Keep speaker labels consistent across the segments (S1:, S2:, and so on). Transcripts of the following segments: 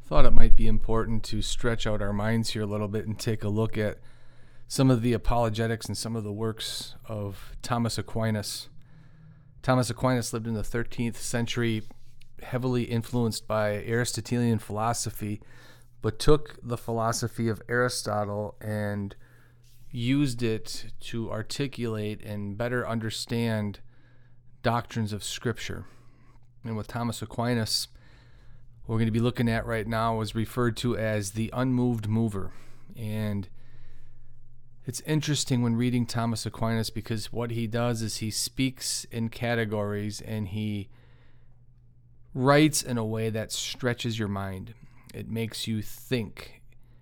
S1: Thought it might be important to stretch out our minds here a little bit and take a look at some of the apologetics and some of the works of Thomas Aquinas. Thomas Aquinas lived in the 13th century, heavily influenced by Aristotelian philosophy, but took the philosophy of Aristotle and used it to articulate and better understand doctrines of Scripture. And with Thomas Aquinas, what we're going to be looking at right now is referred to as the unmoved mover. And it's interesting when reading Thomas Aquinas because what he does is he speaks in categories and he writes in a way that stretches your mind. It makes you think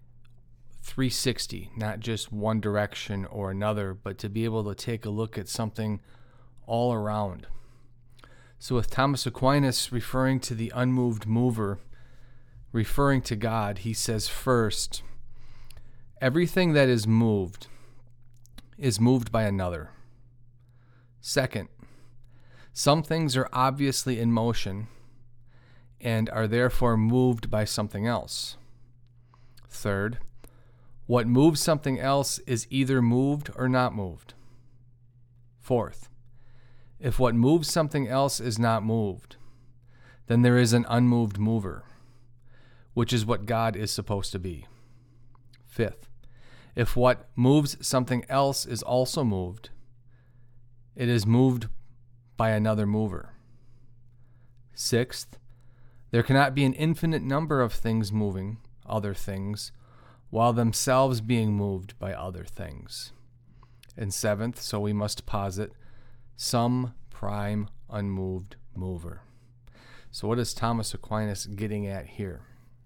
S1: 360, not just one direction or another, but to be able to take a look at something all around. So with Thomas Aquinas referring to the unmoved mover, referring to God, he says first, everything that is moved by another. Second, some things are obviously in motion and are therefore moved by something else. Third, what moves something else is either moved or not moved. Fourth, if what moves something else is not moved, then there is an unmoved mover, which is what God is supposed to be. Fifth, if what moves something else is also moved, it is moved by another mover. Sixth, there cannot be an infinite number of things moving other things, while themselves being moved by other things. And seventh, so we must posit, some prime unmoved mover. So what is Thomas Aquinas getting at here?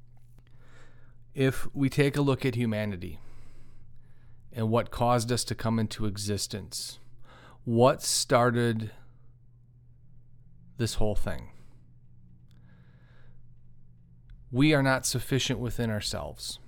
S1: If we take a look at humanity and what caused us to come into existence, what started this whole thing? We are not sufficient within ourselves.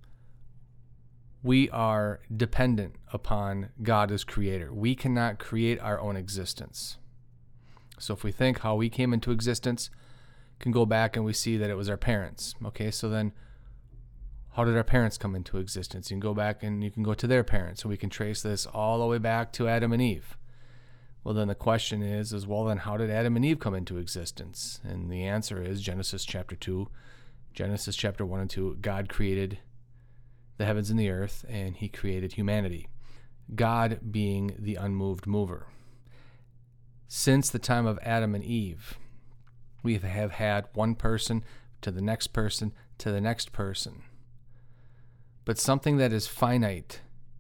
S1: We are dependent upon God as creator. We cannot create our own existence. So if we think how we came into existence, can go back and we see that it was our parents. Okay, so then how did our parents come into existence? You can go back and you can go to their parents, and we can trace this all the way back to Adam and Eve. Well, then the question is well, then how did Adam and Eve come into existence? And the answer is Genesis chapter 2, Genesis chapter 1 and 2. God created the heavens and the earth, and he created humanity. God being the unmoved mover. Since the time of Adam and Eve, we have had one person to the next person to the next person. But something that is finite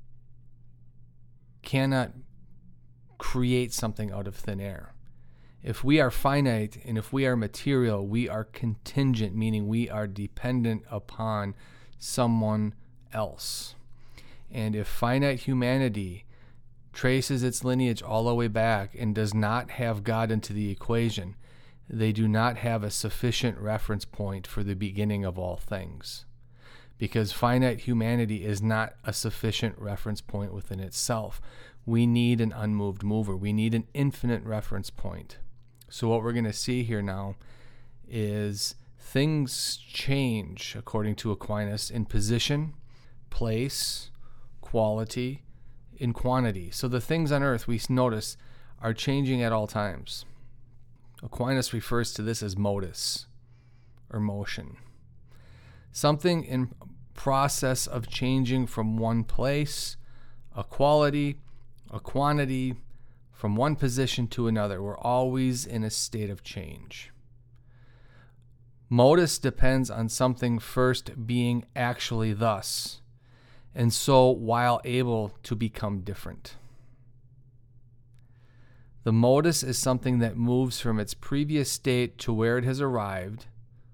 S1: cannot create something out of thin air. If we are finite and if we are material, we are contingent, meaning we are dependent upon someone else. And if finite humanity traces its lineage all the way back and does not have God into the equation, they do not have a sufficient reference point for the beginning of all things. Because finite humanity is not a sufficient reference point within itself. We need an unmoved mover. We need an infinite reference point. So what we're going to see here now is things change, according to Aquinas, in position, place, quality, in quantity. So the things on earth we notice are changing at all times. Aquinas refers to this as modus, or motion. Something in process of changing from one place, a quality, a quantity, from one position to another. We're always in a state of change. Modus depends on something first being actually thus, and so while able to become different. The modus is something that moves from its previous state to where it has arrived.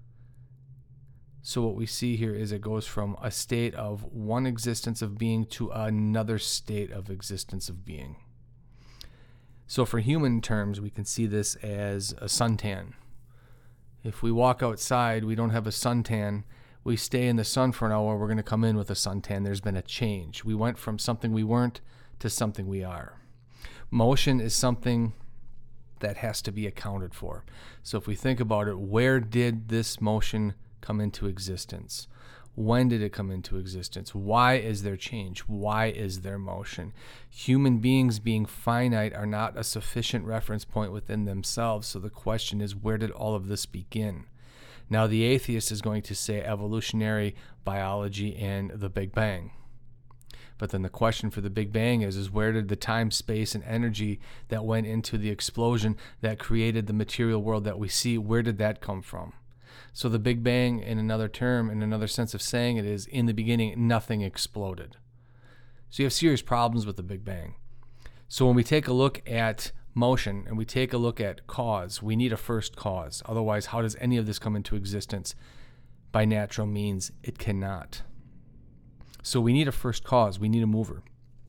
S1: So what we see here is it goes from a state of one existence of being to another state of existence of being. So for human terms, we can see this as a suntan. If we walk outside, we don't have a suntan. We stay in the sun for an hour, we're going to come in with a suntan. There's been a change. We went from something we weren't to something we are. Motion is something that has to be accounted for. So if we think about it, where did this motion come into existence? When did it come into existence? Why is there change? Why is there motion? Human beings being finite are not a sufficient reference point within themselves. So the question is, where did all of this begin? Now, the atheist is going to say evolutionary biology and the Big Bang. But then the question for the Big Bang is where did the time, space, and energy that went into the explosion that created the material world that we see, where did that come from? So the Big Bang, in another term, in another sense of saying it, is in the beginning, nothing exploded. So you have serious problems with the Big Bang. So when we take a look at motion and we take a look at cause, we need a first cause. Otherwise, how does any of this come into existence? By natural means, it cannot. So we need a first cause. We need a mover.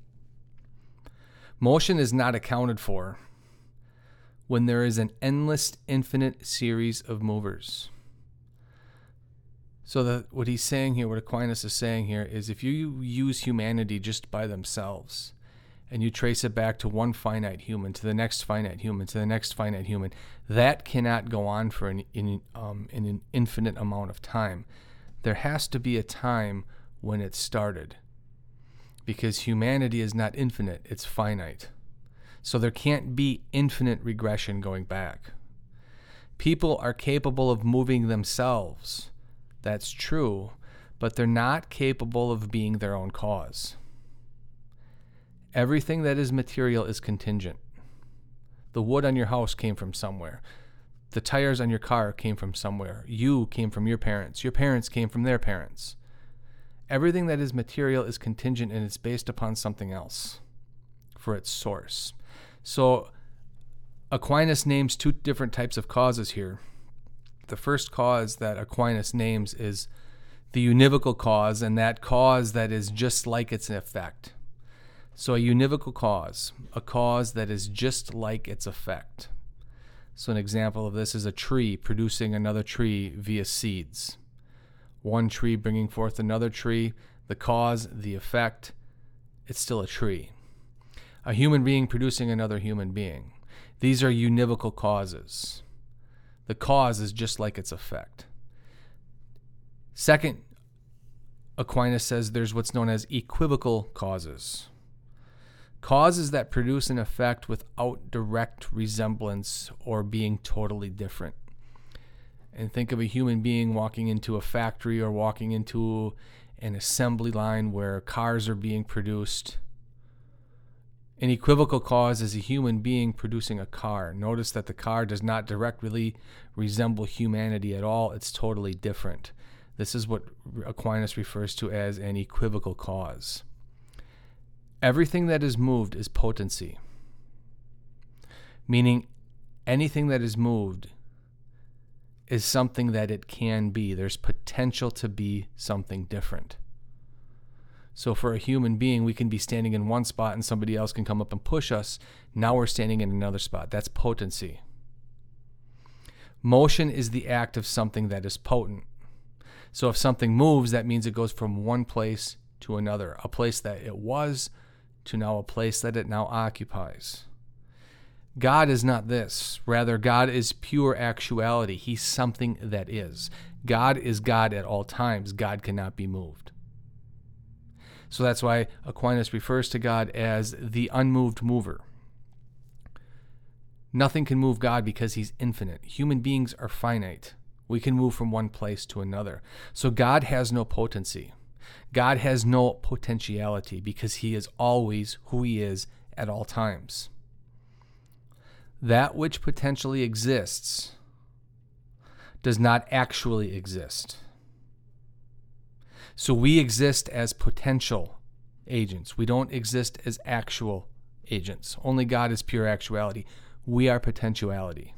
S1: Motion is not accounted for when there is an endless, infinite series of movers. So what he's saying here, what Aquinas is saying here, is if you use humanity just by themselves and you trace it back to one finite human, to the next finite human, to the next finite human, that cannot go on for an infinite amount of time. There has to be a time when it started, because humanity is not infinite, it's finite. So there can't be infinite regression going back. People are capable of moving themselves. That's true, but they're not capable of being their own cause. Everything that is material is contingent. The wood on your house came from somewhere. The tires on your car came from somewhere. You came from your parents. Your parents came from their parents. Everything that is material is contingent, and it's based upon something else for its source. So Aquinas names two different types of causes here. The first cause that Aquinas names is the univocal cause, and that cause that is just like its effect. So a univocal cause, a cause that is just like its effect. So an example of this is a tree producing another tree via seeds. One tree bringing forth another tree, the cause, the effect, it's still a tree. A human being producing another human being. These are univocal causes. The cause is just like its effect. Second, Aquinas says there's what's known as equivocal causes. Causes that produce an effect without direct resemblance or being totally different. And think of a human being walking into a factory or walking into an assembly line where cars are being produced. An equivocal cause is a human being producing a car. Notice that the car does not directly resemble humanity at all. It's totally different. This is what Aquinas refers to as an equivocal cause. Everything that is moved is potency, meaning anything that is moved is something that it can be. There's potential to be something different. So for a human being, we can be standing in one spot and somebody else can come up and push us. Now we're standing in another spot. That's potency. Motion is the act of something that is potent. So if something moves, that means it goes from one place to another, a place that it was to now a place that it now occupies. God is not this. Rather, God is pure actuality. He's something that is. God is God at all times. God cannot be moved. So that's why Aquinas refers to God as the unmoved mover. Nothing can move God because he's infinite. Human beings are finite. We can move from one place to another. So God has no potency. God has no potentiality because he is always who he is at all times. That which potentially exists does not actually exist. So we exist as potential agents. We don't exist as actual agents. Only God is pure actuality. We are potentiality.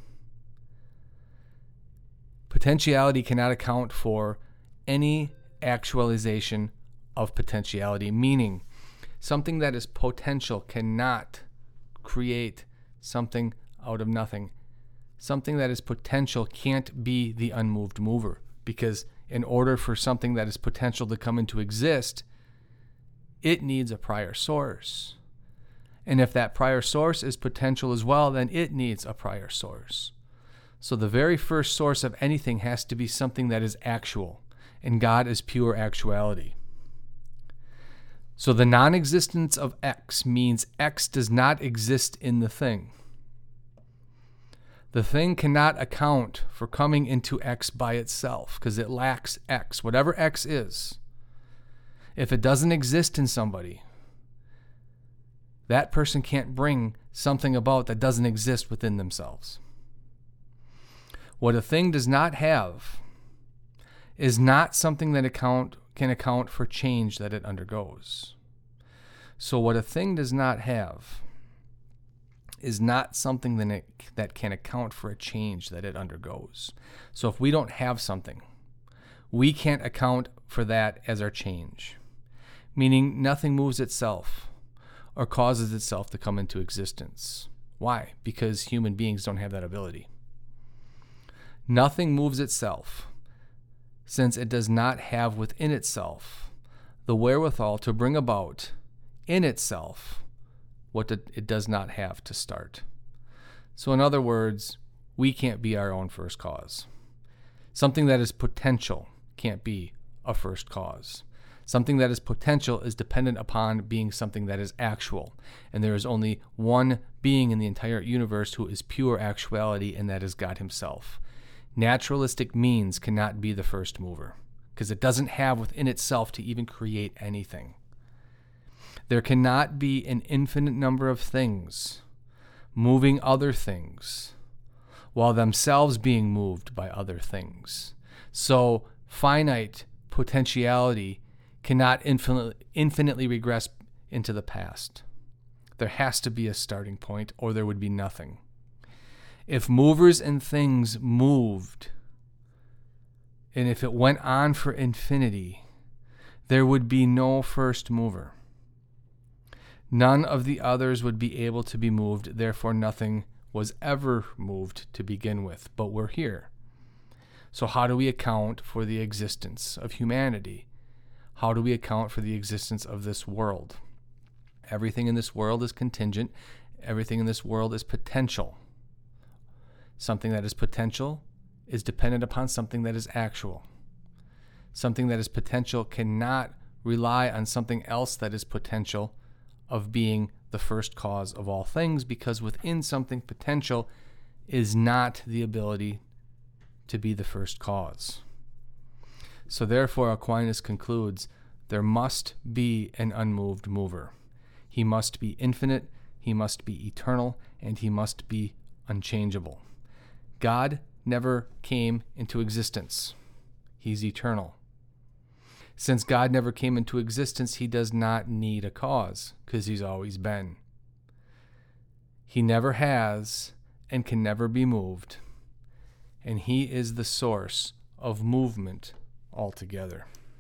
S1: Potentiality cannot account for any actualization of potentiality, meaning something that is potential cannot create something out of nothing. Something that is potential can't be the unmoved mover, because in order for something that is potential to come into exist, it needs a prior source. And if that prior source is potential as well, then it needs a prior source. So the very first source of anything has to be something that is actual, and God is pure actuality. So the non-existence of X means X does not exist in the thing. The thing cannot account for coming into X by itself because it lacks X, whatever X is. If it doesn't exist in somebody, that person can't bring something about that doesn't exist within themselves. What a thing does not have is not something that can account for change that it undergoes. So what a thing does not have is not something that can account for a change that it undergoes. So if we don't have something, we can't account for that as our change, meaning nothing moves itself or causes itself to come into existence. Why? Because human beings don't have that ability. Nothing moves itself, since it does not have within itself the wherewithal to bring about in itself what it does not have to start. So in other words, we can't be our own first cause. Something that is potential can't be a first cause. Something that is potential is dependent upon being something that is actual. And there is only one being in the entire universe who is pure actuality, and that is God himself. Naturalistic means cannot be the first mover because it doesn't have within itself to even create anything. There cannot be an infinite number of things moving other things while themselves being moved by other things. So finite potentiality cannot infinitely regress into the past. There has to be a starting point, or there would be nothing. If movers and things moved, and if it went on for infinity, there would be no first mover. None of the others would be able to be moved, therefore nothing was ever moved to begin with, but we're here. So how do we account for the existence of humanity? How do we account for the existence of this world? Everything in this world is contingent. Everything in this world is potential. Something that is potential is dependent upon something that is actual. Something that is potential cannot rely on something else that is potential of being the first cause of all things, because within something potential is not the ability to be the first cause. So therefore, Aquinas concludes, there must be an unmoved mover. He must be infinite, he must be eternal, and he must be unchangeable. God never came into existence. He's eternal. Since God never came into existence, he does not need a cause, because he's always been. He never has and can never be moved, and he is the source of movement altogether.